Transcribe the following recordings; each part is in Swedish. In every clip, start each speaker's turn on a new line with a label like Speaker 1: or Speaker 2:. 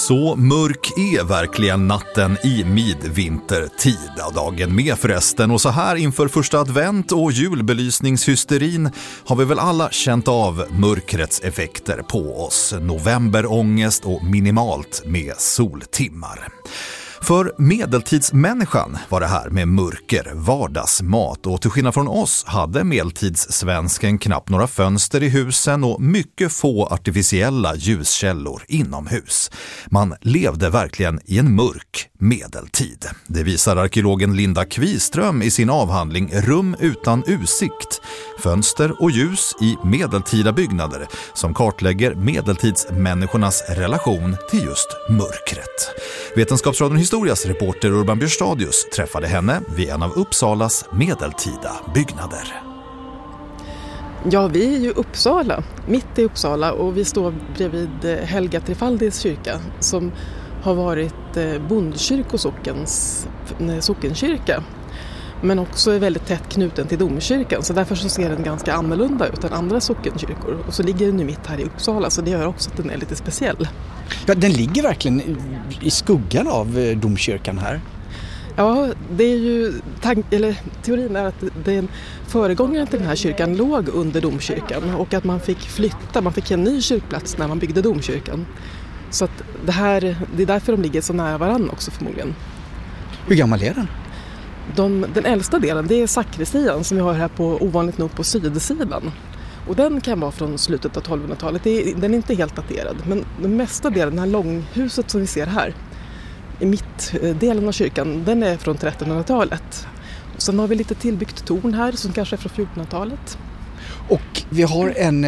Speaker 1: Så mörk är verkligen natten i midvintertid. Dagen med förresten. Och så här inför första advent och julbelysningshysterin har vi väl alla känt av mörkrets effekter på oss. Novemberångest och minimalt med soltimmar. För medeltidsmänniskan var det här med mörker vardagsmat, och till skillnad från oss hade medeltidssvensken knappt några fönster i husen och mycket få artificiella ljuskällor inomhus. Man levde verkligen i en mörk medeltid. Det visar arkeologen Linda Kviström i sin avhandling Rum utan utsikt, fönster och ljus i medeltida byggnader, som kartlägger medeltidsmänniskornas relation till just mörkret. Vetenskapsradion Historias reporter Urban Björstadius träffade henne vid en av Uppsalas medeltida byggnader.
Speaker 2: Ja, vi är ju Uppsala, mitt i Uppsala, och vi står bredvid Helga Trifaldis kyrka som har varit bondkyrkosockens sockenkyrka, men också är väldigt tätt knuten till domkyrkan, så därför så ser den ganska annorlunda ut än andra sockenkyrkor. Och så ligger den ju mitt här i Uppsala, så det gör också att den är lite speciell.
Speaker 3: Ja, den ligger verkligen i skuggan av domkyrkan här.
Speaker 2: Ja, det är ju teorin är att den föregångaren till den här kyrkan låg under domkyrkan, och att man fick flytta, man fick en ny kyrkplats när man byggde domkyrkan. Så att det är därför de ligger så nära varann också förmodligen.
Speaker 3: Hur gammal är den?
Speaker 2: Den äldsta delen, det är sakristian som vi har här på ovanligt nog på sydsidan. Och den kan vara från slutet av 1200-talet. Den är inte helt daterad, men den mesta delen, det här långhuset som vi ser här i mittdelen av kyrkan, den är från 1300-talet. Och sen har vi lite tillbyggt torn här som kanske är från 1400-talet.
Speaker 3: Och vi har en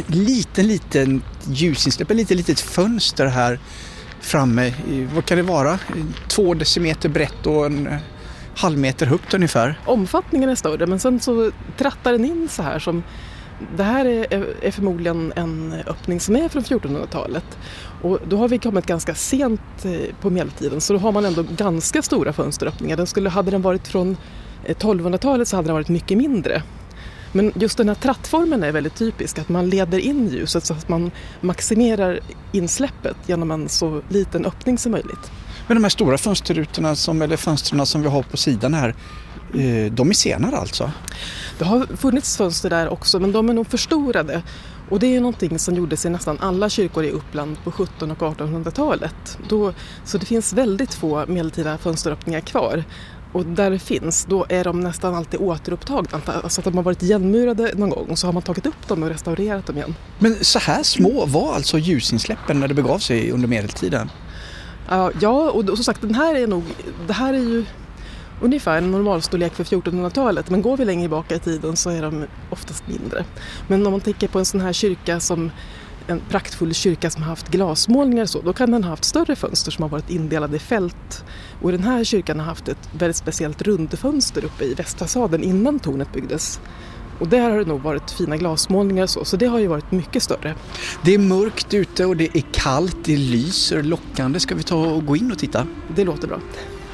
Speaker 3: liten ljusinsläpp, ett litet fönster här framme. Vad kan det vara? 2 decimeter brett och en halv meter högt ungefär.
Speaker 2: Omfattningen är större, men sen så trattar den in så här som... Det här är förmodligen en öppning som är från 1400-talet. Och då har vi kommit ganska sent på medeltiden, så då har man ändå ganska stora fönsteröppningar. Hade den varit från 1200-talet så hade den varit mycket mindre. Men just den här trattformen är väldigt typisk, att man leder in ljuset så att man maximerar insläppet genom en så liten öppning som möjligt.
Speaker 3: Men de här stora fönsterrutorna eller fönsterna som vi har på sidan här, de är senare alltså?
Speaker 2: Det har funnits fönster där också, men de är nog förstorade. Och det är någonting som gjordes i nästan alla kyrkor i Uppland på 1700- och 1800-talet. Så det finns väldigt få medeltida fönsteröppningar kvar. Och där det finns, då är de nästan alltid återupptagna. Alltså att de har varit igenmurade någon gång, och så har man tagit upp dem och restaurerat dem igen. Men
Speaker 3: så här små var alltså ljusinsläppen när det begav sig under medeltiden?
Speaker 2: Ja, och som sagt, det här är ju ungefär en normalstorlek för 1400-talet, men går vi längre bak i tiden så är de oftast mindre. Men om man tänker på en sån här kyrka som en praktfull kyrka som har haft glasmålningar så, då kan den ha haft större fönster som har varit indelade i fält. Och den här kyrkan har haft ett väldigt speciellt rundfönster uppe i västfasaden innan tornet byggdes. Och där har det nog varit fina glasmålningar så det har ju varit mycket större.
Speaker 3: Det är mörkt ute och det är kallt, det lyser lockande. Ska vi ta och gå in och titta?
Speaker 2: Det låter bra.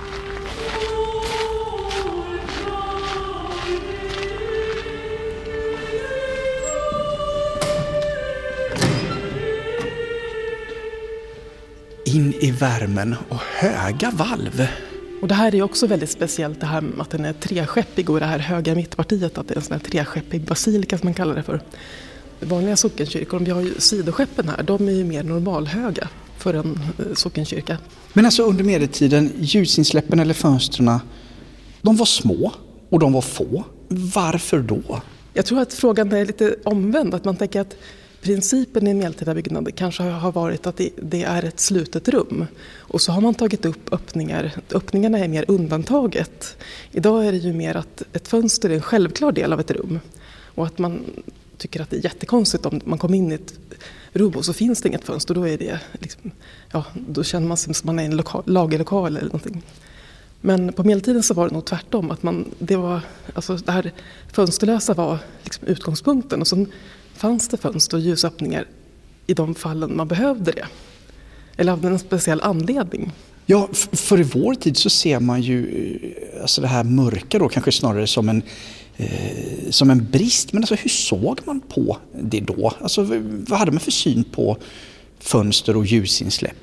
Speaker 3: In i värmen och höga valv.
Speaker 2: Och det här är också väldigt speciellt, det här med att den är treskeppig, och det här höga mittpartiet, att det är en sån här treskeppig basilika som man kallar det för. Vanliga sockenkyrkor, vi har ju sidoskeppen här, de är ju mer normalhöga för en sockenkyrka.
Speaker 3: Men alltså under medeltiden, ljusinsläppen eller fönsterna, de var små och de var få. Varför då?
Speaker 2: Jag tror att frågan är lite omvänd, att man tänker att principen i en medeltida byggnad kanske har varit att det är ett slutet rum. Och så har man tagit upp öppningar. Öppningarna är mer undantaget. Idag är det ju mer att ett fönster är en självklar del av ett rum. Och att man tycker att det är jättekonstigt om man kommer in i ett rum och så finns det inget fönster. Då är det liksom, då känner man sig som man är i en lagerlokal eller någonting. Men på medeltiden så var det nog tvärtom. Att det här fönsterlösa var liksom utgångspunkten. Och så fanns det fönster och ljusöppningar i de fallen man behövde det. Eller av en speciell anledning.
Speaker 3: Ja, för i vår tid så ser man ju alltså det här mörka då kanske snarare som en brist. Men alltså, hur såg man på det då? Alltså, vad hade man för syn på fönster och ljusinsläpp?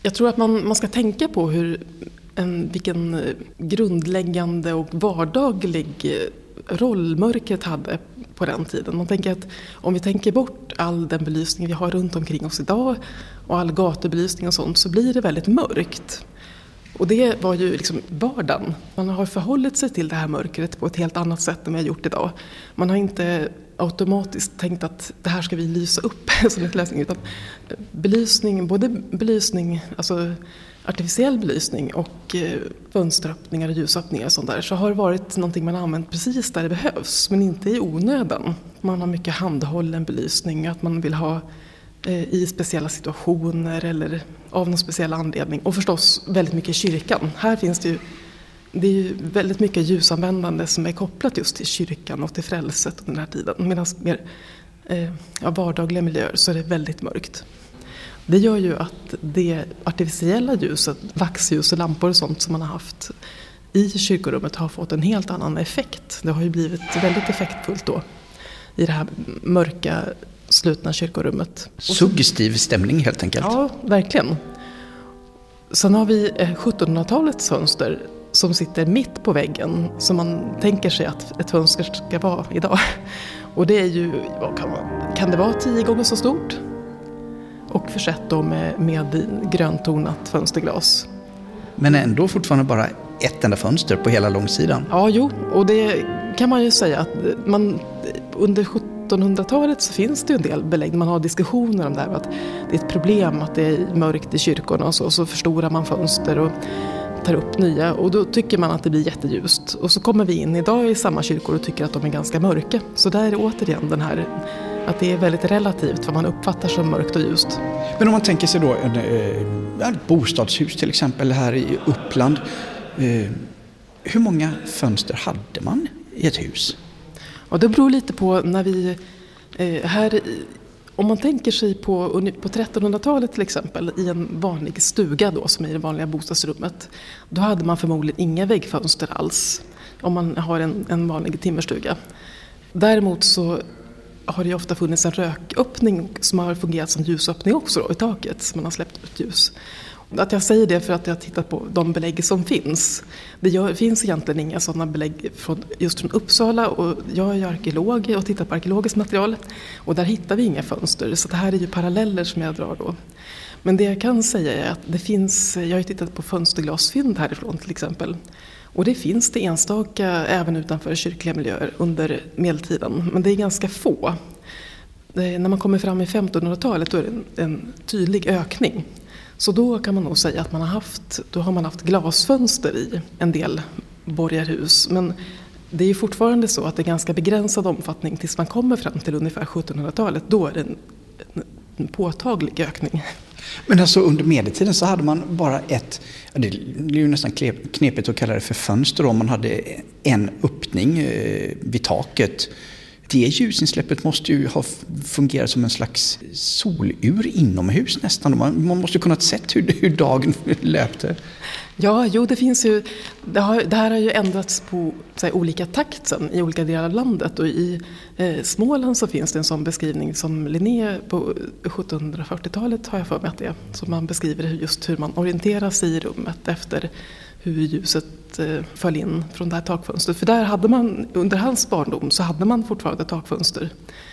Speaker 2: Jag tror att man ska tänka på vilken grundläggande och vardaglig roll mörkret hade på den tiden. Man tänker att om vi tänker bort all den belysning vi har runt omkring oss idag och all gatubelysning och sånt, så blir det väldigt mörkt. Och det var ju liksom vardagen. Man har förhållit sig till det här mörkret på ett helt annat sätt än vi har gjort idag. Man har inte automatiskt tänkt att det här ska vi lysa upp som ett lösning, utan belysning, både belysning, alltså artificiell belysning och fönsteröppningar och ljusöppningar och sånt där, så har det varit någonting man har använt precis där det behövs, men inte i onödan. Man har mycket handhållen belysning, att man vill ha i speciella situationer eller av någon speciell anledning. Och förstås väldigt mycket i kyrkan. Här finns det är ju väldigt mycket ljusanvändande som är kopplat just till kyrkan och till frälset den här tiden. Medan mer vardagliga miljöer så är det väldigt mörkt. Det gör ju att det artificiella ljuset, vaxljus och lampor och sånt som man har haft i kyrkorummet har fått en helt annan effekt. Det har ju blivit väldigt effektfullt då i det här mörka, slutna kyrkorummet.
Speaker 3: Suggestiv stämning helt enkelt.
Speaker 2: Ja, verkligen. Sen har vi 1700-talets fönster som sitter mitt på väggen, som man tänker sig att ett fönster ska vara idag. Och det är ju, kan det vara 10 gånger så stort? Och försett då med gröntonat fönsterglas.
Speaker 3: Men ändå fortfarande bara ett enda fönster på hela långsidan.
Speaker 2: Ja, jo. Och det kan man ju säga att under 1700-talet så finns det ju en del belägg. Man har diskussioner om det här, att det är ett problem att det är mörkt i kyrkorna och så förstorar man fönster och tar upp nya. Och då tycker man att det blir jätteljust. Och så kommer vi in idag i samma kyrkor och tycker att de är ganska mörka. Så där är återigen den här, att det är väldigt relativt vad man uppfattar som mörkt och ljust.
Speaker 3: Men om man tänker sig då ett bostadshus till exempel här i Uppland. Hur många fönster hade man i ett hus?
Speaker 2: Ja, det beror lite på när vi här, om man tänker sig på 1300-talet till exempel, i en vanlig stuga då, som är i det vanliga bostadsrummet, då hade man förmodligen inga väggfönster alls om man har en vanlig timmerstuga. Däremot så har det ofta funnits en rököppning som har fungerat som ljusöppning också då, i taket, som man har släppt ut ljus. Att jag säger det för att jag har tittat på de belägg som finns. Det finns egentligen inga sådana belägg just från Uppsala, och jag är arkeolog och tittar på arkeologiskt material, och där hittar vi inga fönster, så det här är ju paralleller som jag drar då. Men det jag kan säga är att det finns, jag har ju tittat på fönsterglasfynd härifrån till exempel, och det finns det enstaka även utanför kyrkliga miljöer under medeltiden, men det är ganska få. När man kommer fram i 1500-talet då är det en tydlig ökning. Så då kan man nog säga att man har haft glasfönster i en del borgarhus. Men det är fortfarande så att det är ganska begränsad omfattning tills man kommer fram till ungefär 1700-talet. Då är det en påtaglig ökning.
Speaker 3: Men alltså under medeltiden så hade man bara det är ju nästan knepigt att kalla det för fönster om man hade en öppning vid taket. Det ljusinsläppet måste ju ha fungerat som en slags solur inomhus nästan. Man måste ju kunnat sett hur dagen löpte.
Speaker 2: Ja, jo, det finns ju. Det här har ju ändrats på olika takt sen, i olika delar av landet. Och i Småland så finns det en sån beskrivning som Linné på 1740-talet har jag för mig att det är. Så man beskriver just hur man orienterar sig i rummet efter hur ljuset föll in från det här takfönstret. För där hade man, under hans barndom så hade man fortfarande takfönster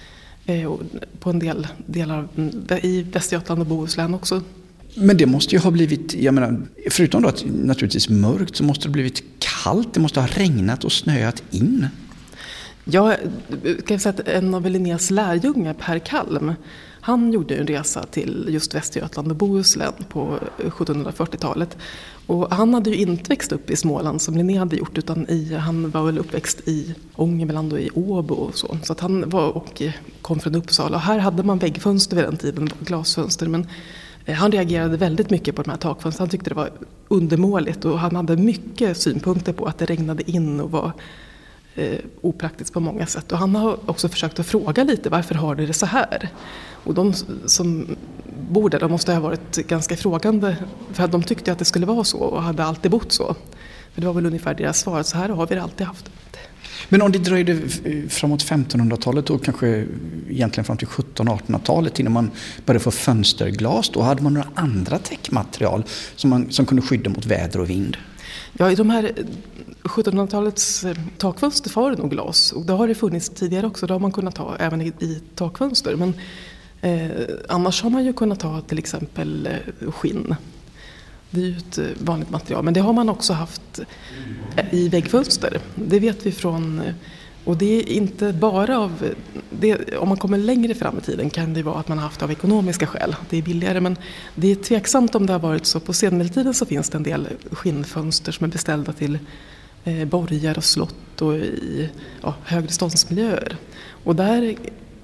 Speaker 2: på en del delar i Västergötland och Bohuslän också.
Speaker 3: Men det måste ju ha blivit, jag menar, förutom då att naturligtvis mörkt, så måste det ha blivit kallt. Det måste ha regnat och snöat in.
Speaker 2: Ja, kan jag säga att en av Linnés lärjungar, Per Kalm, han gjorde en resa till just Västergötland och Bohuslän på 1740-talet. Och han hade ju inte växt upp i Småland som Linné hade gjort, utan han var väl uppväxt i Ångermanland och i Åbo och så. Så att han kom från Uppsala. Och här hade man väggfönster vid den tiden, glasfönster. Men han reagerade väldigt mycket på de här takfönstren. Han tyckte det var undermåligt, och han hade mycket synpunkter på att det regnade in och var opraktiskt på många sätt. Och han har också försökt att fråga lite, varför har det så här? Och de som bor där, de måste ha varit ganska frågande, för att de tyckte att det skulle vara så och hade alltid bott så. För det var väl ungefär deras svar, så här har vi det alltid haft.
Speaker 3: Men om det dröjde framåt 1500-talet och kanske egentligen fram till 1700-1800-talet innan man började få fönsterglas, då hade man några andra täckmaterial som kunde skydda mot väder och vind.
Speaker 2: Ja, i de här 1700-talets takfönster var det nog glas, och det har det funnits tidigare också, det har man kunnat ha även i takfönster. Men annars har man ju kunnat ha till exempel skinn. Det är ju ett vanligt material, men det har man också haft i väggfönster. Det vet vi från, och det är inte bara av det, om man kommer längre fram i tiden kan det vara att man har haft det av ekonomiska skäl. Det är billigare, men det är tveksamt om det har varit så. På senmedeltiden så finns det en del skinnfönster som är beställda till borgar och slott och i högre ståndsmiljöer. Och där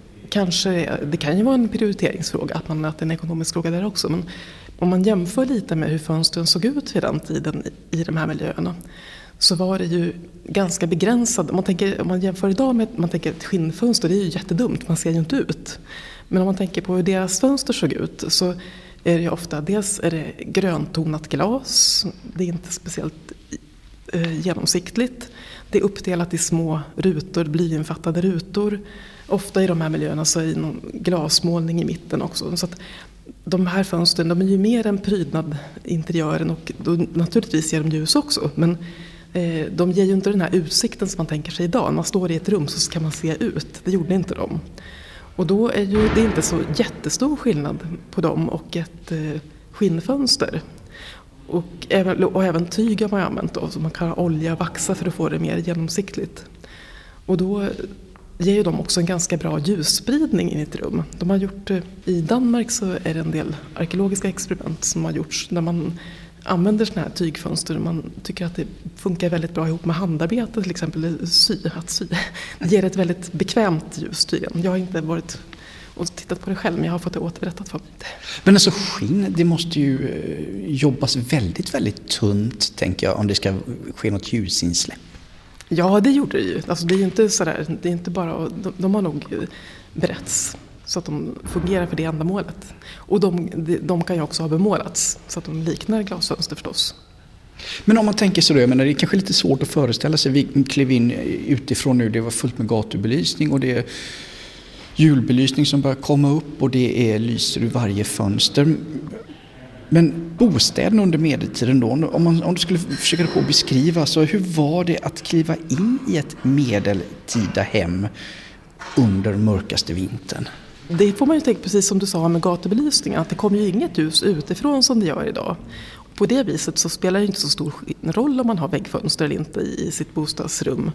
Speaker 2: kanske, det kan ju vara en prioriteringsfråga, att det är en ekonomisk fråga där också, men om man jämför lite med hur fönstren såg ut vid den tiden i de här miljöerna, så var det ju ganska begränsat. Om man jämför idag med man tänker ett skinnfönster, det är ju jättedumt, man ser ju inte ut. Men om man tänker på hur deras fönster såg ut, så är det ofta, dels är det gröntonat glas, det är inte speciellt genomsiktligt. Det är uppdelat i små rutor, blyinfattade rutor. Ofta i de här miljöerna så är det någon glasmålning i mitten också. Så att de här fönstren, de är ju mer än prydnad interiören, och då naturligtvis ger de ljus också. Men de ger ju inte den här utsikten som man tänker sig idag. När man står i ett rum så kan man se ut. Det gjorde inte de. Och då är ju det inte så jättestor skillnad på dem och ett skinnfönster. Och även tyg har man använt då, så man kan ha olja och vaxa för att få det mer genomsiktligt. Och då ger ju de också en ganska bra ljusspridning in i ett rum. De har gjort, i Danmark så är det en del arkeologiska experiment som har gjorts där man använder såna här tygfönster. Man tycker att det funkar väldigt bra ihop med handarbete, till exempel att sy. Det ger ett väldigt bekvämt ljus tydligen. Jag har inte varit och tittat på det själv, men jag har fått det återberättat för mig. Men
Speaker 3: alltså skinn, det måste ju jobbas väldigt, väldigt tunt, tänker jag, om det ska ske något ljusinsläpp.
Speaker 2: Ja, det gjorde det ju. Alltså, det är ju inte sådär, det är inte bara, de har nog berätts så att de fungerar för det ändamålet. Och de kan ju också ha bemålats så att de liknar glasfönster förstås.
Speaker 3: Men om man tänker så då, jag menar, det är kanske lite svårt att föreställa sig. Vi klev in utifrån nu, det var fullt med gatubelysning och det är julbelysning som börjar komma upp och det är lyser ur varje fönster. Men bostäderna under medeltiden då, om du skulle försöka på att beskriva, så hur var det att kliva in i ett medeltida hem under mörkaste vintern?
Speaker 2: Det får man ju tänka, precis som du sa med gatubelysning, att det kommer ju inget ljus utifrån som det gör idag. På det viset så spelar det inte så stor roll om man har väggfönster eller inte i sitt bostadsrum.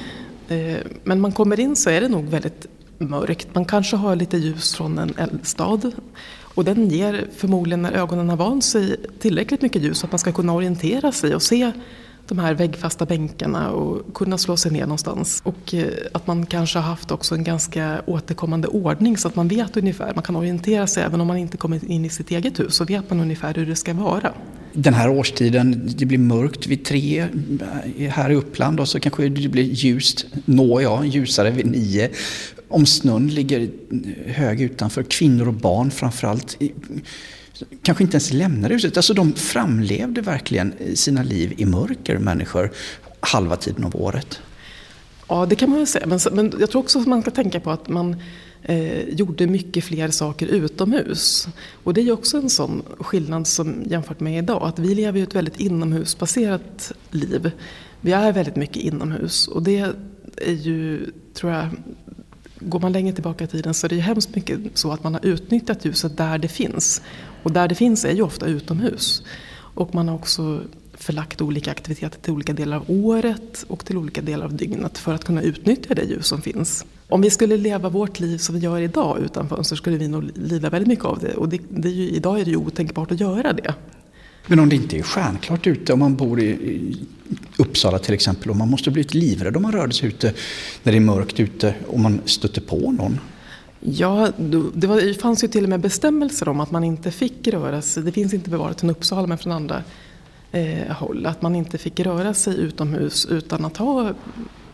Speaker 2: Men man kommer in så är det nog väldigt mörkt. Man kanske har lite ljus från en eldstad. Och den ger förmodligen, när ögonen har vant sig, tillräckligt mycket ljus så att man ska kunna orientera sig och se de här väggfasta bänkarna och kunna slå sig ner någonstans. Och att man kanske har haft också en ganska återkommande ordning så att man vet ungefär, man kan orientera sig även om man inte kommer in i sitt eget hus, så vet man ungefär hur det ska vara.
Speaker 3: Den här årstiden, det blir mörkt vid 3 här i Uppland och så kanske det blir ljust, ljusare vid 9. Om snön ligger hög utanför, kvinnor och barn framförallt kanske inte ens lämnar huset. Alltså de framlevde verkligen sina liv i mörker, människor, halva tiden av året.
Speaker 2: Ja, det kan man ju säga. Men jag tror också att man ska tänka på att man gjorde mycket fler saker utomhus. Och det är ju också en sån skillnad som jämfört med idag. Att vi lever ju ett väldigt inomhusbaserat liv. Vi är väldigt mycket inomhus. Och det är ju, tror jag, går man längre tillbaka i tiden så är det ju hemskt mycket så att man har utnyttjat ljuset där det finns. Och där det finns är ju ofta utomhus. Och man har också förlagt olika aktiviteter till olika delar av året och till olika delar av dygnet för att kunna utnyttja det ljus som finns. Om vi skulle leva vårt liv som vi gör idag utan fönster skulle vi nog lida väldigt mycket av det. Och idag är det ju otänkbart att göra det.
Speaker 3: Men om det inte är stjärnklart ute, om man bor i Uppsala till exempel, och man måste bli livrädd om man rör sig ute när det är mörkt ute och man stöter på någon.
Speaker 2: Ja, det fanns ju till och med bestämmelser om att man inte fick röra sig. Det finns inte bevarat från Uppsala men från andra håll. Att man inte fick röra sig utomhus utan att ha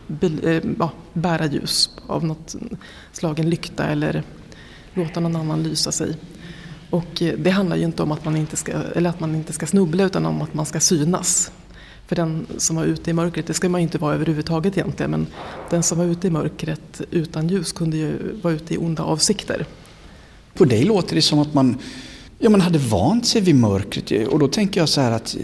Speaker 2: bära ljus av något slag, en lykta eller låta någon annan lysa sig. Och det handlar ju inte om att man inte ska snubbla, utan om att man ska synas. För den som var ute i mörkret, det ska man ju inte vara överhuvudtaget egentligen, men den som var ute i mörkret utan ljus kunde ju vara ute i onda avsikter.
Speaker 3: På dig låter det som att man hade vant sig vid mörkret, och då tänker jag så här att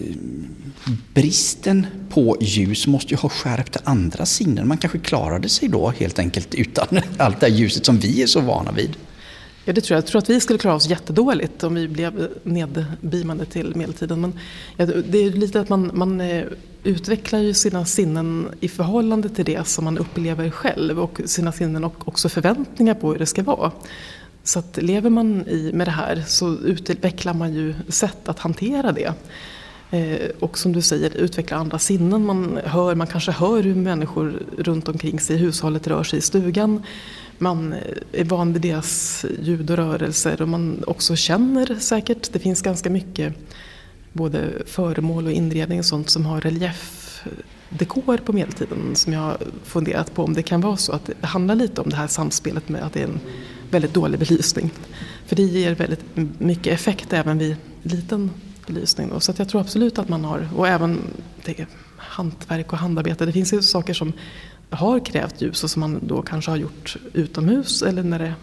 Speaker 3: bristen på ljus måste ju ha skärpt andra sinnen. Man kanske klarade sig då helt enkelt utan allt det här ljuset som vi är så vana vid.
Speaker 2: Ja, det tror jag. Jag tror att vi skulle klara oss jättedåligt om vi blev nedbeamade till medeltiden. Men det är lite att man utvecklar ju sina sinnen i förhållande till det som man upplever själv, och sina sinnen och också förväntningar på hur det ska vara. Så att lever man med det här så utvecklar man ju sätt att hantera det. Och som du säger, utveckla andra sinnen. Man kanske hör hur människor runt omkring sig i hushållet rör sig i stugan. Man är van vid deras ljud och rörelser, och man också känner säkert. Det finns ganska mycket både föremål och inredning och sånt som har reliefdekor på medeltiden, som jag har funderat på om det kan vara så att det handlar lite om det här samspelet med att det är en väldigt dålig belysning. För det ger väldigt mycket effekt även vid liten belysning då. Så att jag tror absolut att man har, och även hantverk och handarbete. Det finns ju saker som har krävt ljus och som man då kanske har gjort utomhus, eller när det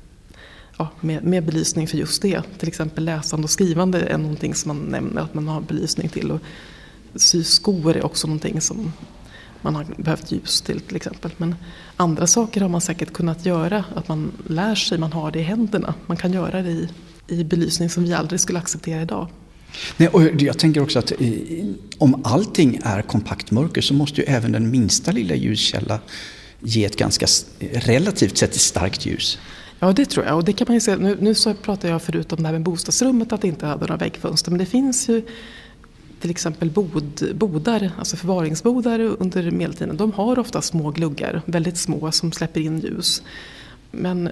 Speaker 2: med belysning för just det. Till exempel läsande och skrivande är någonting som man nämner att man har belysning till, och sy skor är också någonting som man har behövt ljus till exempel. Men andra saker har man säkert kunnat göra, att man lär sig, man har det i händerna. Man kan göra det i belysning som vi aldrig skulle acceptera idag.
Speaker 3: Nej, och jag tänker också att om allting är kompakt mörker så måste ju även den minsta lilla ljuskälla ge ett ganska relativt sett starkt ljus.
Speaker 2: Ja, det tror jag. Och det kan man ju se. Nu så pratar jag förut om det här med bostadsrummet, att det inte hade några väggfönster. Men det finns ju till exempel bodar, alltså förvaringsbodar under medeltiden. De har ofta små gluggar, väldigt små, som släpper in ljus. Men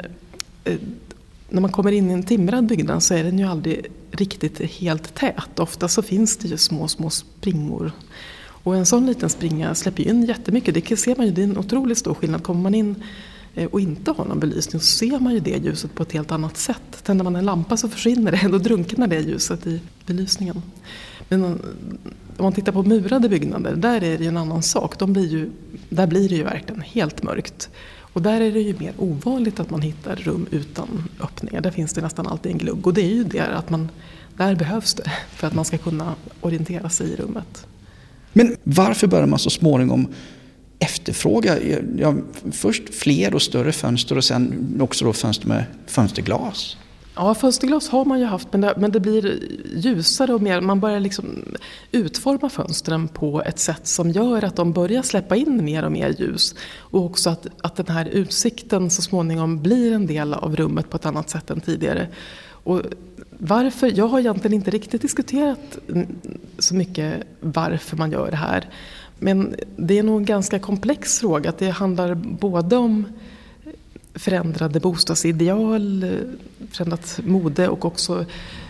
Speaker 2: när man kommer in i en timrad byggnad så är den ju aldrig riktigt helt tät. Ofta så finns det ju små springor. Och en sån liten springa släpper in jättemycket. Det ser man ju, det är en otroligt stor skillnad. Kommer man in och inte har någon belysning så ser man ju det ljuset på ett helt annat sätt. Tänder man en lampa så försvinner det, då drunknar det ljuset i belysningen. Men om man tittar på murade byggnader, där är det ju en annan sak. Där blir det ju verkligen helt mörkt. Och där är det ju mer ovanligt att man hittar rum utan öppningar. Där finns det nästan alltid en glugg. Och det är ju det att där behövs det för att man ska kunna orientera sig i rummet.
Speaker 3: Men varför börjar man så småningom efterfråga först fler och större fönster och sen också då fönster med fönsterglas?
Speaker 2: Ja, fönsterglas har man ju haft, men det blir ljusare och mer. Man börjar liksom utforma fönstren på ett sätt som gör att de börjar släppa in mer och mer ljus. Och också att den här utsikten så småningom blir en del av rummet på ett annat sätt än tidigare. Och varför? Jag har egentligen inte riktigt diskuterat så mycket varför man gör det här. Men det är nog en ganska komplex fråga. Att det handlar både om förändrade bostadsideal, förändrat mode, och också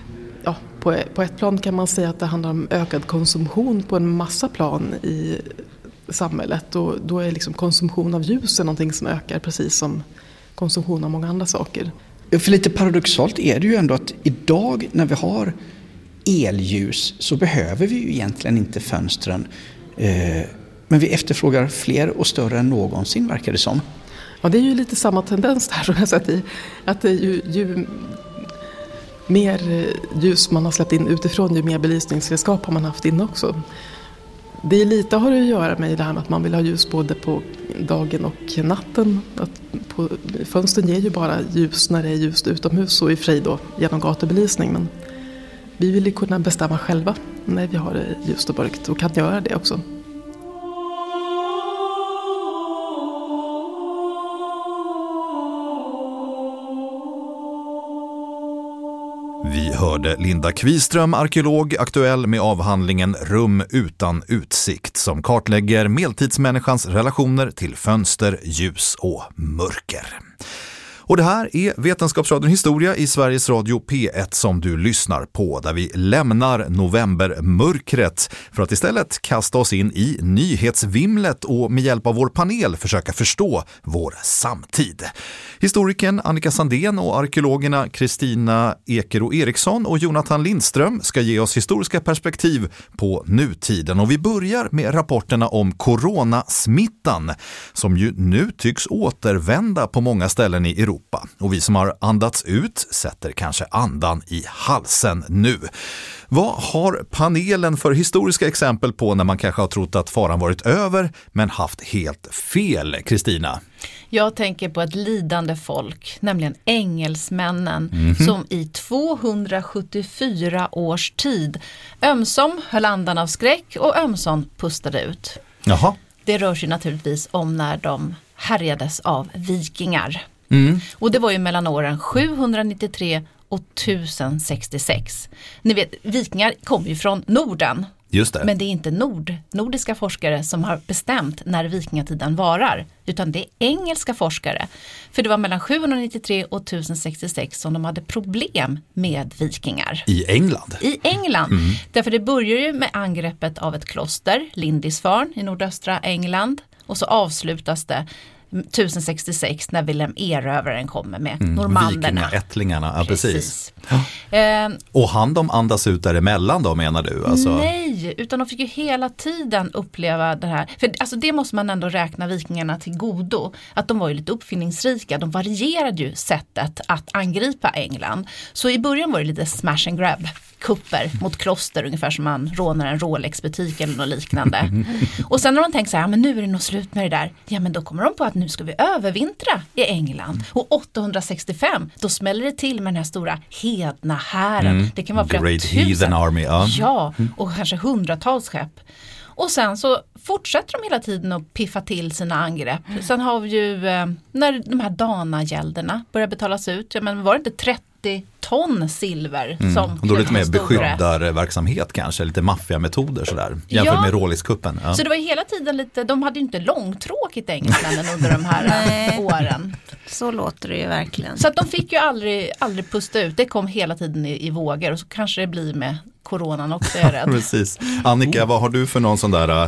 Speaker 2: på ett plan kan man säga att det handlar om ökad konsumtion på en massa plan i samhället. Och då är liksom konsumtion av ljus någonting som ökar, precis som konsumtion av många andra saker.
Speaker 3: För lite paradoxalt är det ju ändå att idag när vi har elljus så behöver vi ju egentligen inte fönstren. Men vi efterfrågar fler och större än någonsin, verkar det som.
Speaker 2: Ja, det är ju lite samma tendens där som jag sett i. Att det ju mer ljus man har släppt in utifrån, ju mer belysningsredskap har man haft inne också. Det är lite har att göra med det här med att man vill ha ljus både på dagen och natten. Fönstren ger ju bara ljus när det är ljust utomhus, och i fri då genom gatubelysning. Men vi vill ju kunna bestämma själva när vi har det ljust och mörkt, och kan göra det också.
Speaker 1: Vi hörde Linda Kviström, arkeolog, aktuell med avhandlingen Rum utan utsikt, som kartlägger medeltidsmänniskans relationer till fönster, ljus och mörker. Och det här är Vetenskapsradion Historia i Sveriges Radio P1 som du lyssnar på, där vi lämnar novembermörkret för att istället kasta oss in i nyhetsvimlet och med hjälp av vår panel försöka förstå vår samtid. Historikern Annika Sandén och arkeologerna Kristina Ekero Eriksson och Jonathan Lindström ska ge oss historiska perspektiv på nutiden. Och vi börjar med rapporterna om coronasmittan som ju nu tycks återvända på många ställen i Europa. Och vi som har andats ut sätter kanske andan i halsen nu. Vad har panelen för historiska exempel på när man kanske har trott att faran varit över men haft helt fel, Kristina?
Speaker 4: Jag tänker på ett lidande folk, nämligen engelsmännen som i 274 års tid ömsom höll andan av skräck och ömsom pustade ut.
Speaker 1: Jaha.
Speaker 4: Det rör sig naturligtvis om när de härjades av vikingar. Och det var ju mellan åren 793 och 1066. Ni vet, vikingar kom ju från Norden.
Speaker 1: Just det.
Speaker 4: Men det är inte nordiska forskare som har bestämt när vikingatiden varar, utan det är engelska forskare. För det var mellan 793 och 1066 som de hade problem med vikingar.
Speaker 1: I England?
Speaker 4: I England. Därför det börjar ju med angreppet av ett kloster, Lindisfarne i nordöstra England. Och så avslutas det 1066 när Wilhelm Erövraren kommer med normanderna.
Speaker 1: Vikingaättlingarna, ja, precis.
Speaker 4: Ja.
Speaker 1: Och han de andas ut däremellan då, menar du? Alltså...
Speaker 4: Nej, utan de fick ju hela tiden uppleva det här. För alltså, det måste man ändå räkna vikingarna till godo. Att de var ju lite uppfinningsrika. De varierade ju sättet att angripa England. Så i början var det lite smash and grab. Kupper mot kloster, ungefär som man rånar en Rolex-butik eller något liknande. Och sen när de tänker så här, men nu är det nog slut med det där. Ja, men då kommer de på att nu ska vi övervintra i England. Och 865, då smäller det till med den här stora hedna hären. Det kan vara flera
Speaker 1: Great
Speaker 4: tusen.
Speaker 1: Heathen Army, ja.
Speaker 4: Ja, och kanske hundratals skepp. Och sen så fortsätter de hela tiden att piffa till sina angrepp. Sen har vi ju, när de här danagälderna börjar betalas ut, ja, men var det inte 30 ton silver som
Speaker 1: och då lite mer beskyddarverksamhet kanske, lite maffiametoder sådär, jämfört med Råliskuppen. Ja.
Speaker 4: Så det var ju hela tiden lite, de hade ju inte långtråkigt engelsmännen under de här åren.
Speaker 5: Så låter det ju verkligen.
Speaker 4: Så att de fick ju aldrig pusta ut, det kom hela tiden i vågor och så kanske det blir med coronan också, är jag rädd.
Speaker 1: Precis. Annika, vad har du för någon sån där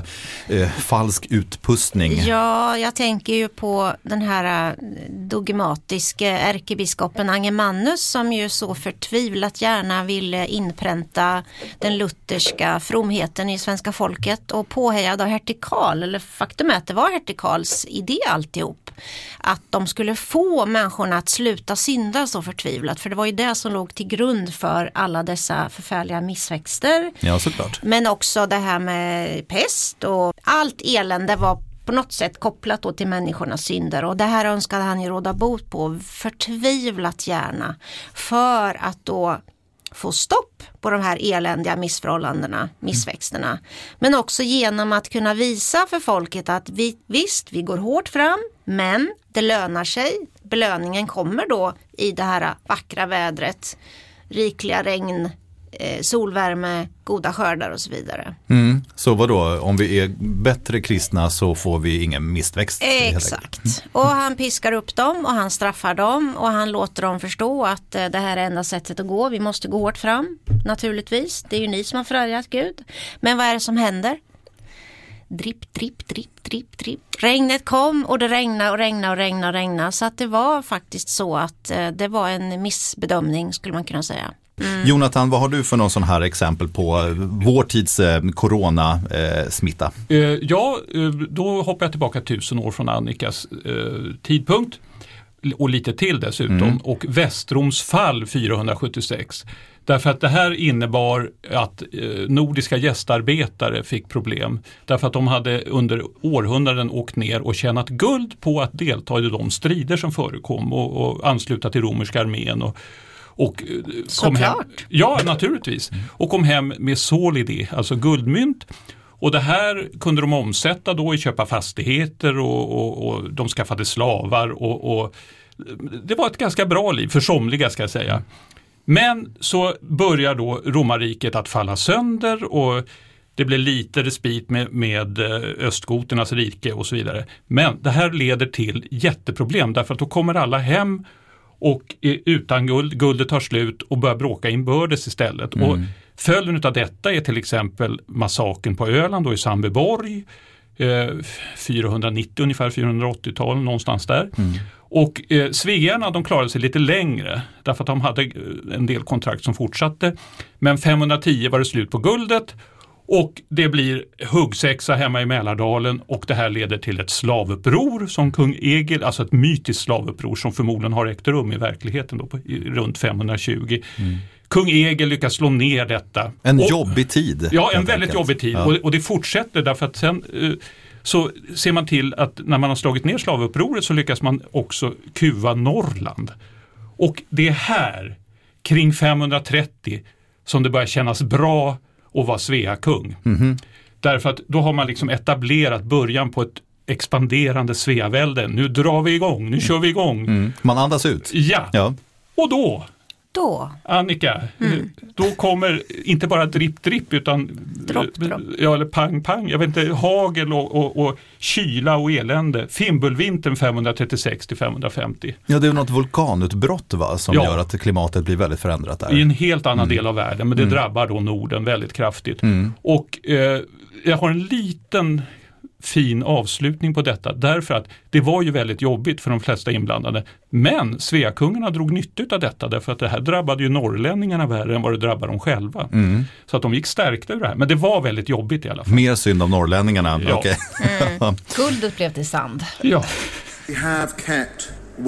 Speaker 1: falsk utpustning?
Speaker 5: Ja, jag tänker ju på den här dogmatiska ärkebiskopen Angermanus som ju så förtvivlat gärna ville inpränta den lutherska fromheten i svenska folket och påhejad av hertig Karl, eller faktum är att det var hertig Karls idé alltihop, att de skulle få människorna att sluta synda så förtvivlat, för det var ju det som låg till grund för alla dessa förfärliga missväxter.
Speaker 1: Ja, såklart.
Speaker 5: Men också det här med pest och allt elände var på något sätt kopplat då till människornas synder, och det här önskade han ju råda bot på förtvivlat gärna för att då få stopp på de här eländiga missförhållandena, missväxterna. Men också genom att kunna visa för folket att vi går hårt fram, men det lönar sig. Belöningen kommer då i det här vackra vädret, rikliga regn, solvärme, goda skördar och så vidare.
Speaker 1: Så vad då? Om vi är bättre kristna så får vi ingen missväxt?
Speaker 5: Exakt. Och han piskar upp dem och han straffar dem och han låter dem förstå att det här är enda sättet att gå. Vi måste gå hårt fram, naturligtvis. Det är ju ni som har förargat Gud. Men vad är det som händer? Dripp, dripp, dripp, dripp, dripp. Regnet kom och det regnade. Så att det var faktiskt så att det var en missbedömning, skulle man kunna säga.
Speaker 1: Jonathan, vad har du för någon sån här exempel på vår tids coronasmitta?
Speaker 6: Då hoppar jag tillbaka 1000 år från Annikas tidpunkt och lite till dessutom, och Västroms fall 476. Därför att det här innebar att nordiska gästarbetare fick problem. Därför att de hade under århundraden åkt ner och tjänat guld på att delta i de strider som förekom och ansluta till romerska armén och kom hem. Ja, naturligtvis. Och kom hem med solidi, alltså guldmynt. Och det här kunde de omsätta då i köpa fastigheter och de skaffade slavar och det var ett ganska bra liv för somliga, ska jag säga. Men så börjar då romarriket att falla sönder och det blir lite respit med östgoternas rike och så vidare. Men det här leder till jätteproblem, därför att då kommer alla hem och utan guldet tar slut och börjar bråka inbördes istället. Och följden av detta är till exempel massakern på Öland och i Sandbyborg 490 ungefär 480-tal någonstans där. Och svearna de klarade sig lite längre därför att de hade en del kontrakt som fortsatte. Men 510 var det slut på guldet och det blir huggsexa hemma i Mälardalen och det här leder till ett slavuppror som kung Egil, alltså ett mytiskt slavuppror som förmodligen har ägt rum i verkligheten då runt 520. Kung Egil lyckas slå ner detta.
Speaker 1: Jobbig tid.
Speaker 6: Ja, en väldigt jobbig tid. Ja. Och det fortsätter därför att sen så ser man till att när man har slagit ner slavupproret så lyckas man också kuva Norrland. Och det är här, kring 530, som det börjar kännas bra att vara Svea-kung. Därför att då har man liksom etablerat början på ett expanderande Sveavälde. Nu drar vi igång, nu kör vi igång.
Speaker 1: Man andas ut.
Speaker 6: Ja. Och då, Annika, då kommer inte bara dripp utan
Speaker 5: dropp.
Speaker 6: Ja, eller pang, jag vet inte, hagel och kyla och elände. Fimbulvintern 536 till 550.
Speaker 1: Ja, det är något vulkanutbrott som gör att klimatet blir väldigt förändrat där.
Speaker 6: I en helt annan del av världen, men det drabbar då Norden väldigt kraftigt. Och jag har en liten fin avslutning på detta därför att det var ju väldigt jobbigt för de flesta inblandade, men Sveakungarna drog nytta av detta därför att det här drabbade ju norrlänningarna värre än vad det drabbade dem själva. Så att de gick stärkta ur det här, men det var väldigt jobbigt i alla fall.
Speaker 1: Mer synd om norrlänningarna.
Speaker 6: Ja.
Speaker 1: Okay.
Speaker 4: Guldet blev till sand.
Speaker 6: Ja.
Speaker 7: We have kept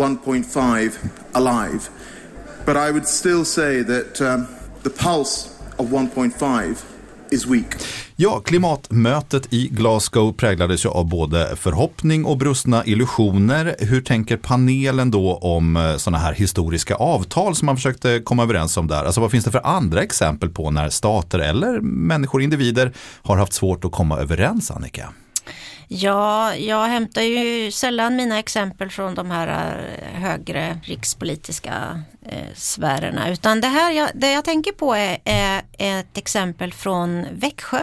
Speaker 7: 1.5 alive, but I would still say that the pulse of 1.5 is weak.
Speaker 1: Ja, klimatmötet i Glasgow präglades ju av både förhoppning och brustna illusioner. Hur tänker panelen då om sådana här historiska avtal som man försökte komma överens om där? Alltså vad finns det för andra exempel på när stater eller människor, individer har haft svårt att komma överens, Annika?
Speaker 5: Ja, jag hämtar ju sällan mina exempel från de här högre rikspolitiska sfärerna, utan det jag tänker på är ett exempel från Växjö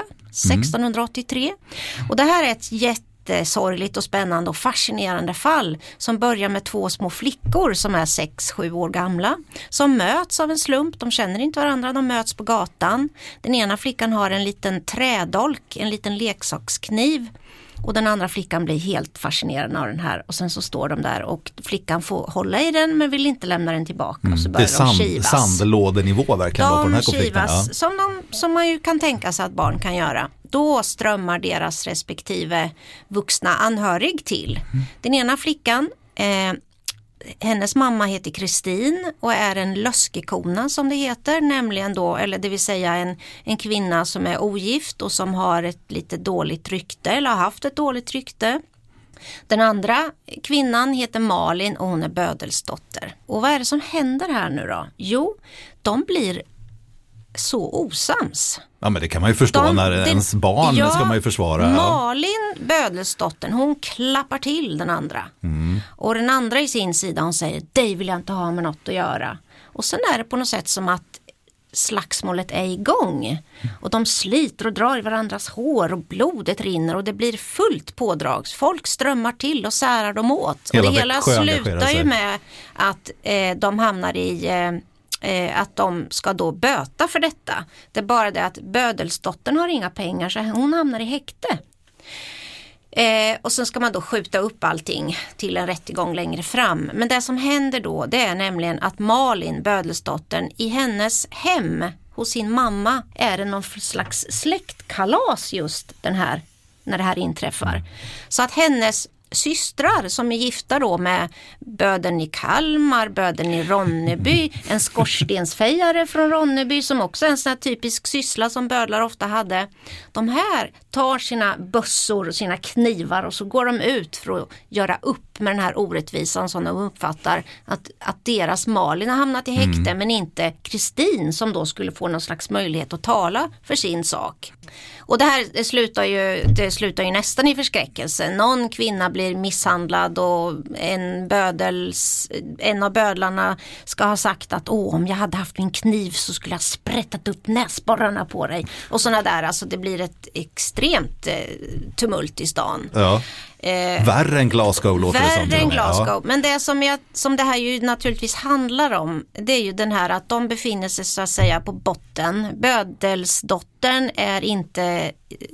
Speaker 5: 1683. Och det här är ett jättesorgligt och spännande och fascinerande fall som börjar med 2 små flickor som är 6-7 år gamla som möts av en slump. De känner inte varandra, de möts på gatan. Den ena flickan har en liten trädolk, en liten leksakskniv. Och den andra flickan blir helt fascinerad av den här. Och sen så står de där och flickan får hålla i den men vill inte lämna den tillbaka. Och så börjar de kivas.
Speaker 1: Sandlådenivå verkligen på den här konflikten.
Speaker 5: Som man ju kan tänka sig att barn kan göra. Då strömmar deras respektive vuxna anhörig till. Den ena flickan, hennes mamma heter Kristin och är en löskekona som det heter, nämligen då, eller det vill säga en kvinna som är ogift och som har ett lite dåligt rykte eller har haft ett dåligt rykte. Den andra kvinnan heter Malin och hon är bödelsdotter. Och vad är det som händer här nu då? Jo, de blir så osams.
Speaker 1: Ja, men det kan man ju förstå när ens barn ska man ju försvara.
Speaker 5: Malin, bödelsdottern, hon klappar till den andra. Och den andra i sin sida, hon säger, dig vill jag inte ha med något att göra. Och sen är det på något sätt som att slagsmålet är igång. Och de sliter och drar i varandras hår och blodet rinner och det blir fullt pådrag. Folk strömmar till och särar dem åt. Och det hela slutar ju med att de hamnar i... att de ska då böta för detta. Det är bara det att bödelsdottern har inga pengar så hon hamnar i häkte. Och sen ska man då skjuta upp allting till en rättegång längre fram. Men det som händer då, det är nämligen att Malin, bödelsdottern, i hennes hem hos sin mamma är det någon slags släktkalas just när det här inträffar. Så att hennes systrar som är gifta då med böden i Kalmar, böden i Ronneby, en skorstensfejare från Ronneby som också är en sån här typisk syssla som bödlar ofta hade. De här tar sina bössor och sina knivar och så går de ut för att göra upp med den här orättvisan som de uppfattar att deras Malin har hamnat i häkte men inte Kristin som då skulle få någon slags möjlighet att tala för sin sak. Och det här slutar ju nästan i förskräckelse. Någon kvinna blir misshandlad och en av bödlarna ska ha sagt att om jag hade haft min kniv så skulle jag sprättat upp näsborrarna på dig. Och sådana där, alltså det blir ett extremt tumult i stan.
Speaker 1: Ja. Värre än Glasgow låter det som.
Speaker 5: Värre än Glasgow. Men det som det här ju naturligtvis handlar om, det är ju den här att de befinner sig så att säga på botten. Bödelsdottern är inte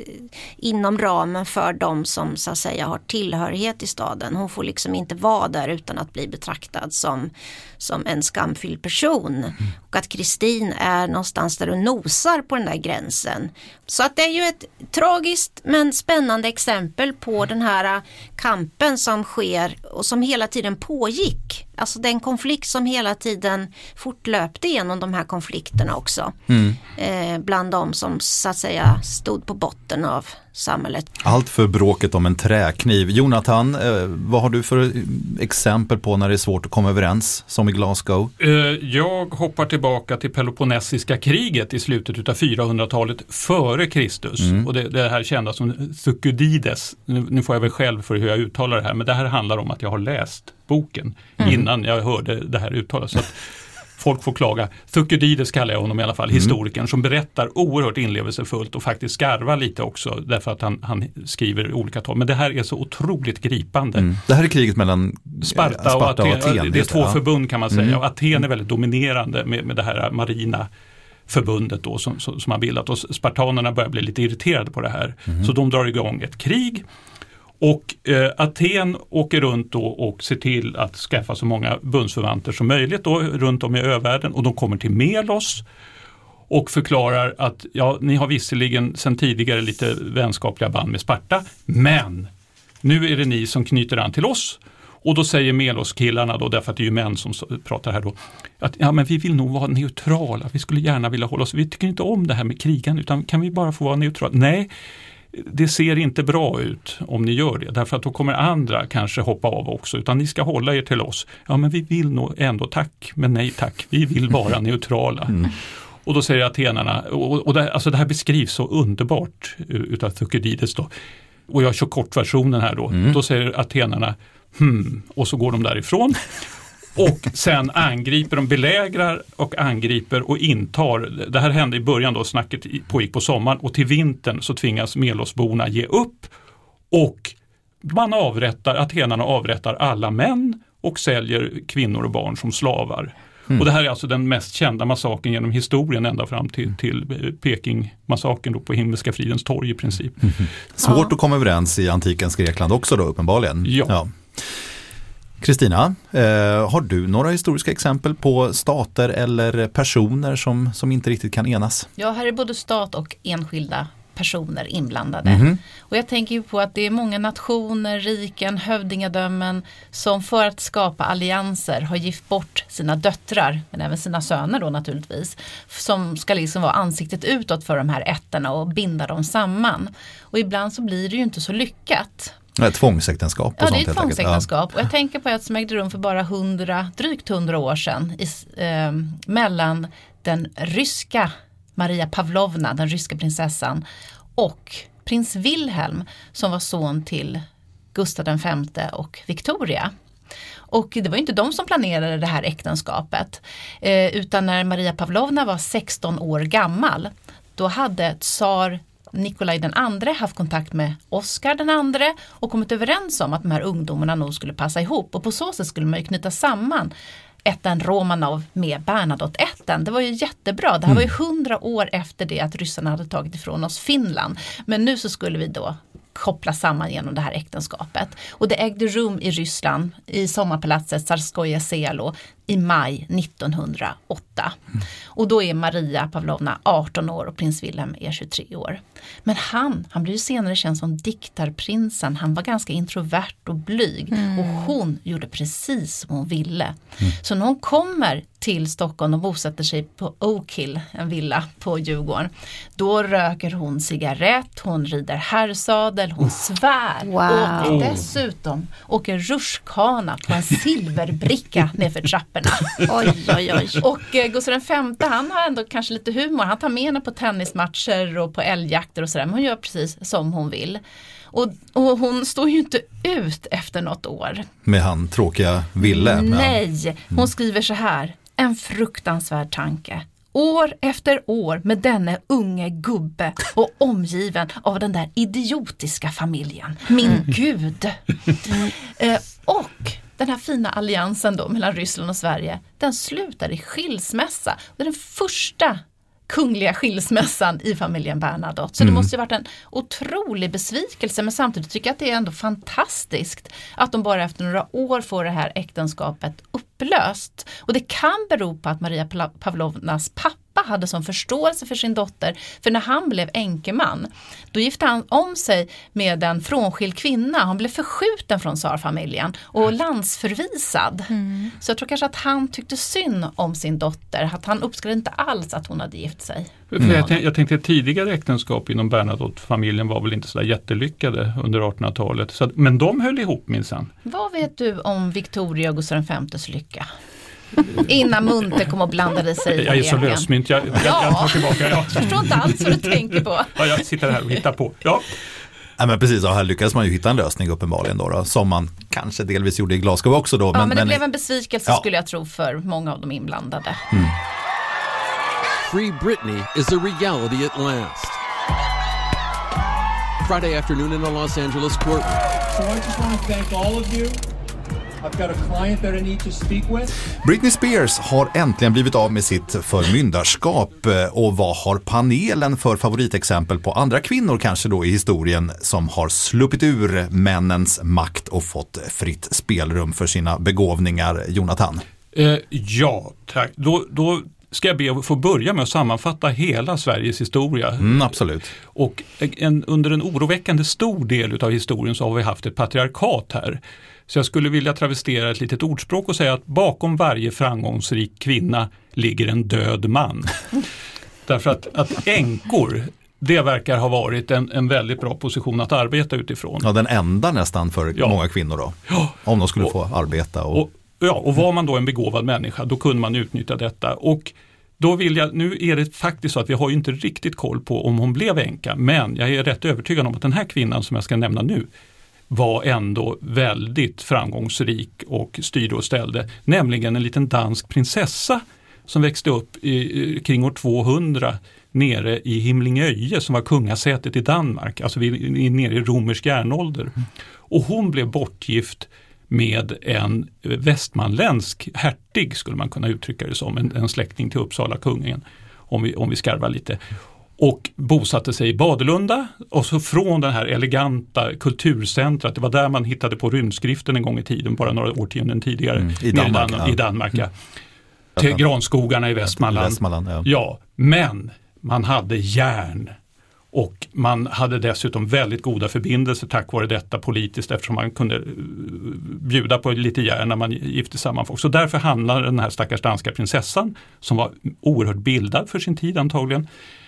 Speaker 5: inom ramen för de som så att säga har tillhörighet i staden. Hon får liksom inte vara där utan att bli betraktad som en skamfylld person. Och att Kristin är någonstans där och nosar på den där gränsen. Så att det är ju ett tragiskt men spännande exempel på den här kampen som sker och som hela tiden pågick. Alltså den konflikt som hela tiden fortlöpte genom de här konflikterna också. Bland de som så att säga stod på botten av samhället.
Speaker 1: Allt för bråket om en träkniv. Jonathan, vad har du för exempel på när det är svårt att komma överens som i Glasgow?
Speaker 6: Jag hoppar tillbaka till Peloponnesiska kriget i slutet av 400-talet före Kristus. Och det här kända som Thukydides. Nu får jag väl själv för hur jag uttalar det här, men det här handlar om att jag har läst boken innan jag hörde det här uttalas. Så att folk får klaga. Thukydides kallar jag honom i alla fall, historikern som berättar oerhört inlevelsefullt och faktiskt skarvar lite också därför att han skriver olika tal. Men det här är så otroligt gripande.
Speaker 1: Det här är kriget mellan
Speaker 6: Sparta och Aten. Det är två förbund kan man säga. Och Aten är väldigt dominerande med det här marina förbundet då som har bildat. Och spartanerna börjar bli lite irriterade på det här. Så de drar igång ett krig. Och Aten åker runt då och ser till att skaffa så många bundsförvanter som möjligt då, runt om i övärlden. Och de kommer till Melos och förklarar att ni har visserligen sedan tidigare lite vänskapliga band med Sparta, men nu är det ni som knyter an till oss. Och då säger Melos-killarna då, därför att det är ju män som pratar här då, att men vi vill nog vara neutrala. Vi skulle gärna vilja hålla oss, vi tycker inte om det här med krigan, utan kan vi bara få vara neutrala? Nej. Det ser inte bra ut om ni gör det. Därför att då kommer andra kanske hoppa av också. Utan ni ska hålla er till oss. Ja, men vi vill nog ändå tack. Men nej tack. Vi vill vara neutrala. Och då säger atenarna. Och det här beskrivs så underbart utav Thukydides då. Och jag kör kortversionen här då. Då säger atenarna och så går de därifrån. Och sen angriper de, belägrar och angriper och intar. Det här hände i början då, snacket pågick på sommaren. Och till vintern så tvingas Melosborna ge upp. Och atenarna avrättar alla män och säljer kvinnor och barn som slavar. Och det här är alltså den mest kända massakern genom historien ända fram till Peking-massakern då på Himmelska fridens torg i princip.
Speaker 1: Svårt att komma överens i antikens Grekland också då uppenbarligen.
Speaker 6: Ja.
Speaker 1: Kristina, har du några historiska exempel på stater eller personer som inte riktigt kan enas?
Speaker 4: Ja, här är både stat och enskilda personer inblandade. Och jag tänker ju på att det är många nationer, riken, hövdingadömen som för att skapa allianser har gift bort sina döttrar, men även sina söner då naturligtvis, som ska liksom vara ansiktet utåt för de här ätterna och binda dem samman. Och ibland så blir det ju inte så lyckat.
Speaker 1: Ett tvångsäktenskap och sånt.
Speaker 4: Ja, det är ett tvångsäktenskap. Och jag tänker på ett som ägde rum för bara drygt 100 år sedan mellan den ryska Maria Pavlovna, den ryska prinsessan, och prins Wilhelm som var son till Gustav V och Victoria. Och det var inte de som planerade det här äktenskapet, utan när Maria Pavlovna var 16 år gammal, då hade tsar Nikolaj den andre haft kontakt med Oskar den andre och kommit överens om att de här ungdomarna nog skulle passa ihop. Och på så sätt skulle man ju knyta samman ätten Romanov med Bernadotte-ätten. Det var ju jättebra. Det här var ju 100 år efter det att ryssarna hade tagit ifrån oss Finland. Men nu så skulle vi då koppla samman genom det här äktenskapet. Och det ägde rum i Ryssland i sommarpalatset Tsarskoje Selo i maj 1908. Och då är Maria Pavlovna 18 år och prins Wilhelm är 23 år. Men han blir ju senare känd som diktarprinsen. Han var ganska introvert och blyg. Och hon gjorde precis som hon ville. Så när hon kommer till Stockholm och bosätter sig på Oak Hill, en villa på Djurgården, då röker hon cigarett, hon rider herrsadel, hon svär och dessutom åker rutschkana på en silverbricka nerför trapporna. Oj. Och Gustav V, han har ändå kanske lite humor. Han tar med henne på tennismatcher och på älgjakter och sådär. Men hon gör precis som hon vill. Och hon står ju inte ut efter något år.
Speaker 1: Med han tråkiga Ville.
Speaker 4: Nej, hon skriver så här. En fruktansvärd tanke. År efter år med denne unge gubbe och omgiven av den där idiotiska familjen. Min gud! Och den här fina alliansen då mellan Ryssland och Sverige, den slutar i skilsmässa. Det är den första kungliga skilsmässan i familjen Bernadotte. Så det måste ju varit en otrolig besvikelse, men samtidigt tycker jag att det är ändå fantastiskt att de bara efter några år får det här äktenskapet upplöst. Och det kan bero på att Maria Pavlovnas pappa hade som förståelse för sin dotter, för när han blev änkeman, då gifte han om sig med en frånskild kvinna. Han blev förskjuten från tsarfamiljen och landsförvisad. Så jag tror kanske att han tyckte synd om sin dotter, att han uppskattade inte alls att hon hade gift sig.
Speaker 6: Jag tänkte att tidigare äktenskap inom Bernadotte-familjen var väl inte så där jättelyckade under 1800-talet. Men de höll ihop minsann.
Speaker 4: Vad vet du om Victoria och Gustav V's lycka? Innan Munter kom och blandade sig i leken.
Speaker 6: Jag är så lösmynt. Jag tar tillbaka.
Speaker 4: Jag förstår inte alls vad du tänker på.
Speaker 6: Ja, jag sitter här och hittar på. Ja.
Speaker 1: Ja, men precis, och här lyckades man ju hitta en lösning uppenbarligen då, som man kanske delvis gjorde i Glasgow också då.
Speaker 4: Ja, men det blev en besvikelse skulle jag tro för många av de inblandade.
Speaker 8: Free Britney is a reality at last. Friday afternoon in a Los Angeles courtroom.
Speaker 9: So I just want to thank all of you. I've got a client that I need to speak with.
Speaker 1: Britney Spears har äntligen blivit av med sitt förmyndarskap, och vad har panelen för favoritexempel på andra kvinnor kanske då i historien som har sluppit ur männens makt och fått fritt spelrum för sina begåvningar, Jonathan?
Speaker 6: Ja, tack. Då ska jag be att få börja med att sammanfatta hela Sveriges historia.
Speaker 1: Absolut.
Speaker 6: Och under en oroväckande stor del av historien så har vi haft ett patriarkat här. Så jag skulle vilja travestera ett litet ordspråk och säga att bakom varje framgångsrik kvinna ligger en död man. Därför att änkor, det verkar ha varit en väldigt bra position att arbeta utifrån.
Speaker 1: Ja, den enda nästan för många kvinnor då. Ja. Om de skulle få arbeta. Och
Speaker 6: var man då en begåvad människa, då kunde man utnyttja detta. Och då nu är det faktiskt så att vi har ju inte riktigt koll på om hon blev änka, men jag är rätt övertygad om att den här kvinnan som jag ska nämna nu var ändå väldigt framgångsrik och styrde och ställde. Nämligen en liten dansk prinsessa som växte upp kring år 200 nere i Himlingöje som var kungasätet i Danmark. Alltså nere i romersk järnålder. Och hon blev bortgift med en västmanländsk hertig, skulle man kunna uttrycka det som, en släkting till Uppsala kungen, om vi skarvar lite. Och bosatte sig i Badelunda, och så från den här eleganta kulturcentrat, det var där man hittade på rymdskriften en gång i tiden, bara några årtionden tidigare, i Danmark till granskogarna i Västmanland. Ja, men man hade järn. Och man hade dessutom väldigt goda förbindelser tack vare detta politiskt, eftersom man kunde bjuda på lite järn när man gifte samman folk. Så därför hamnade den här stackars danska prinsessan, som var oerhört bildad för sin tid antagligen.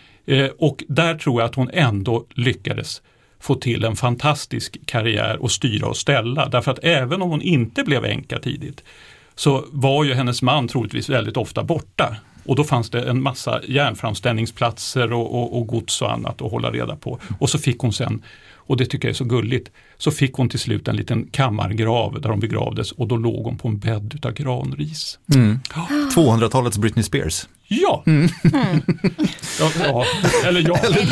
Speaker 6: Och där tror jag att hon ändå lyckades få till en fantastisk karriär och styra och ställa. Därför att även om hon inte blev änka tidigt så var ju hennes man troligtvis väldigt ofta borta. Och då fanns det en massa järnframställningsplatser och gods och annat att hålla reda på. Och så fick hon sen, och det tycker jag är så gulligt, så fick hon till slut en liten kammargrav där hon begravdes, och då låg hon på en bädd utav granris.
Speaker 1: 200-talets Britney Spears.
Speaker 6: Ja. Eller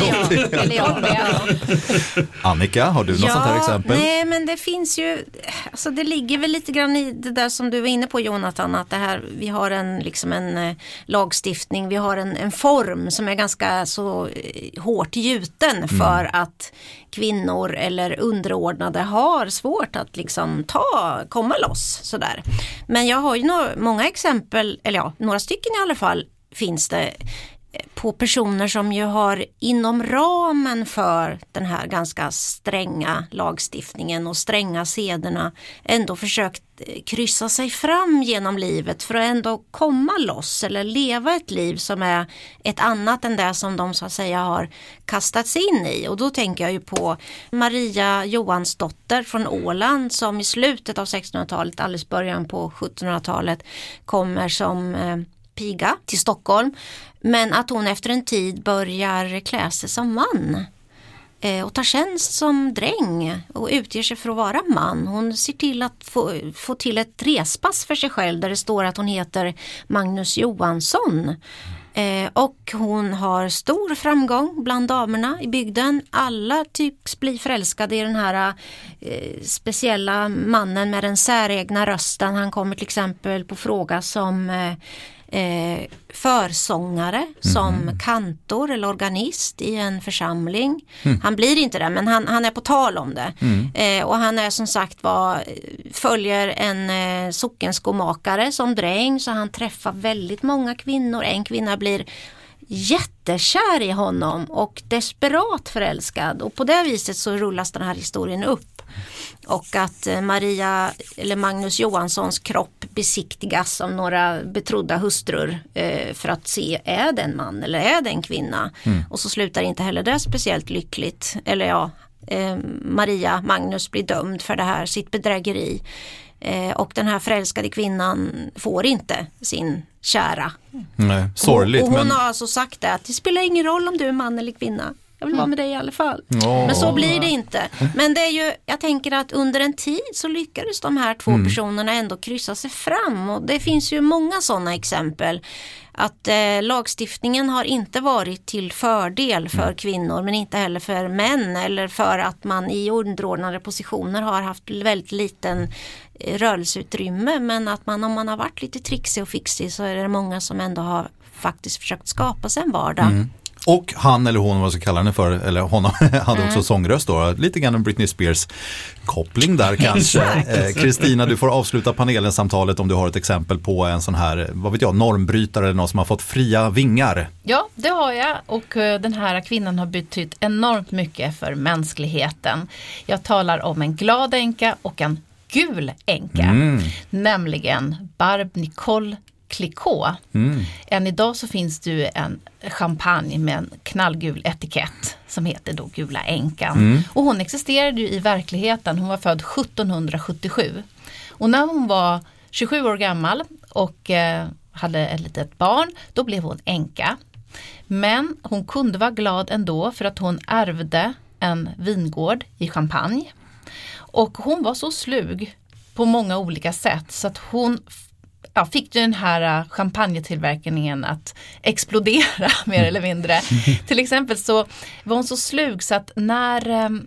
Speaker 1: Annika, har du något sånt här exempel?
Speaker 5: Nej, men det finns ju, alltså det ligger väl lite grann i det där som du var inne på, Jonathan, att det här, vi har en lagstiftning, vi har en form som är ganska så hårt gjuten för att kvinnor eller underordnade har svårt att liksom komma loss sådär. Men jag har ju många exempel, eller några stycken i alla fall, finns det på personer som ju har inom ramen för den här ganska stränga lagstiftningen och stränga sederna ändå försökt kryssa sig fram genom livet för att ändå komma loss eller leva ett liv som är ett annat än det som de så att säga har kastats in i. Och då tänker jag ju på Maria Johansdotter från Åland som i slutet av 1600-talet, alldeles början på 1700-talet kommer som piga till Stockholm, men att hon efter en tid börjar klä sig som man och tar tjänst som dräng och utger sig för att vara man. Hon ser till att få till ett respass för sig själv där det står att hon heter Magnus Johansson. Och hon har stor framgång bland damerna i bygden. Alla tycks bli förälskade i den här speciella mannen med den säregna rösten. Han kommer till exempel på fråga som försångare, som kantor eller organist i en församling. Han blir inte det, men han är på tal om det. Och han är som sagt följer en sockenskomakare som dräng, så han träffar väldigt många kvinnor. En kvinna blir jättekär i honom och desperat förälskad, och på det viset så rullas den här historien upp. Och att Maria eller Magnus Johanssons kropp besiktigas av några betrodda hustrur för att se, är det en man eller är det en kvinna? Och så slutar inte heller det speciellt lyckligt. Eller Magnus blir dömd för det här, sitt bedrägeri. Och den här förälskade kvinnan får inte sin kära.
Speaker 1: Nej, sorgligt.
Speaker 5: Och hon har alltså sagt det, att det spelar ingen roll om du är man eller kvinna. Jag vill vara med dig i alla fall. Men så blir det inte. Men det är ju, jag tänker att under en tid så lyckades de här två personerna ändå kryssa sig fram. Och det finns ju många sådana exempel. Att lagstiftningen har inte varit till fördel för kvinnor, men inte heller för män. Eller för att man i underordnade positioner har haft väldigt liten rörelseutrymme. Men att om man har varit lite trixig och fixig, så är det många som ändå har faktiskt försökt skapa sig en vardag.
Speaker 1: Och han eller hon, vad ska kalla henne för, eller honom, hade också sångröst då. Lite grann en Britney Spears-koppling där kanske. Kristina, du får avsluta panelsamtalet om du har ett exempel på en sån här, vad vet jag, normbrytare eller någon som har fått fria vingar.
Speaker 4: Ja, det har jag, och den här kvinnan har betytt enormt mycket för mänskligheten. Jag talar om en glad änka och en gul änka, nämligen Barb Nicole Clicquot. Än idag så finns det ju en champagne med en knallgul etikett som heter då Gula änkan. Och hon existerade ju i verkligheten. Hon var född 1777. Och när hon var 27 år gammal och hade ett litet barn, då blev hon änka. Men hon kunde vara glad ändå, för att hon ärvde en vingård i Champagne. Och hon var så slug på många olika sätt så att hon fick den här champagnetillverkningen att explodera mer eller mindre. Till exempel så var hon så slug så att när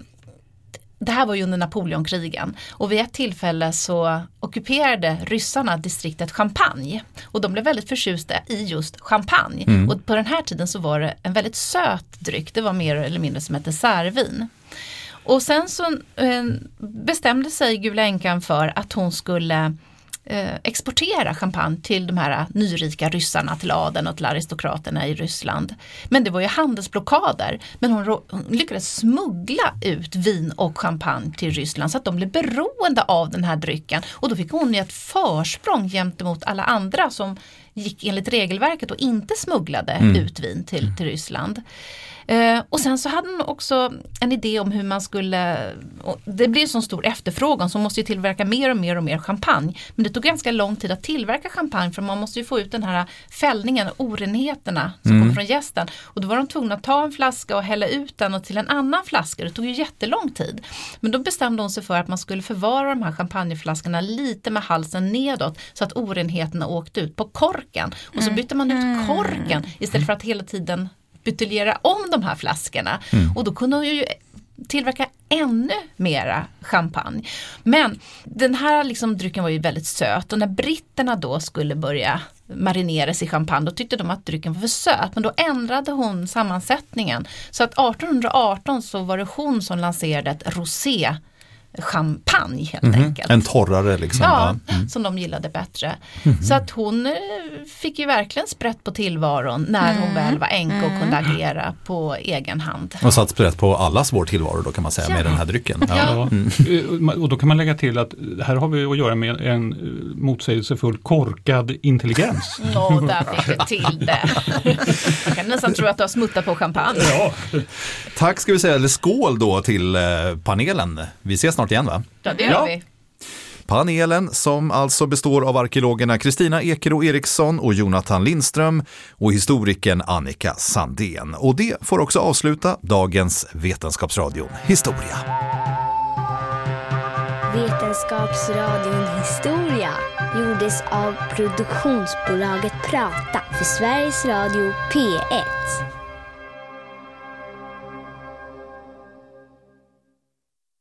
Speaker 4: det här var ju under Napoleonkrigen, och vid ett tillfälle så ockuperade ryssarna distriktet Champagne, och de blev väldigt förtjusta i just champagne. Och på den här tiden så var det en väldigt söt dryck, det var mer eller mindre som ett dessertvin. Och sen så bestämde sig Gula änkan för att hon skulle exportera champagne till de här nyrika ryssarna, till adeln och till aristokraterna i Ryssland. Men det var ju handelsblockader, men hon lyckades smuggla ut vin och champagne till Ryssland så att de blev beroende av den här drycken, och då fick hon ju ett försprång gentemot alla andra som gick enligt regelverket och inte smugglade ut vin till Ryssland. Och sen så hade hon också en idé om hur man skulle, det blir en sån stor efterfrågan så man måste ju tillverka mer och mer och mer champagne, men det tog ganska lång tid att tillverka champagne, för man måste ju få ut den här fällningen, orenheterna som kommer från jästen, och då var de tvungna att ta en flaska och hälla ut den och till en annan flaska. Det tog ju jättelång tid, men då bestämde hon sig för att man skulle förvara de här champagneflaskorna lite med halsen nedåt så att orenheterna åkte ut på korken, och så bytte man ut korken istället för att hela tiden buteljera om de här flaskorna. Och då kunde hon ju tillverka ännu mera champagne. Men den här liksom drycken var ju väldigt söt, och när britterna då skulle börja marineras i champagne, då tyckte de att drycken var för söt, men då ändrade hon sammansättningen. Så att 1818 så var det hon som lanserade ett rosé champagne helt enkelt.
Speaker 1: En torrare liksom.
Speaker 4: Ja, som de gillade bättre. Så att hon fick ju verkligen sprätt på tillvaron när hon väl var änka och kunde agera på egen hand.
Speaker 1: Och satt sprätt på allas vår tillvaro då, kan man säga, med den här drycken.
Speaker 6: Ja. Och då kan man lägga till att här har vi att göra med en motsägelsefull korkad intelligens.
Speaker 4: Där fick du till det. Jag kan nästan tro att du har smuttat på champagne.
Speaker 1: Ja. Tack ska vi säga, eller skål då till panelen. Vi ses snart igen, va?
Speaker 4: Ja, det gör vi.
Speaker 1: Panelen som alltså består av arkeologerna Kristina Ekero Eriksson och Jonathan Lindström och historikern Annika Sandén. Och det får också avsluta dagens Vetenskapsradion Historia.
Speaker 10: Vetenskapsradion Historia. gjordes av produktionsbolaget Prata för Sveriges Radio P1.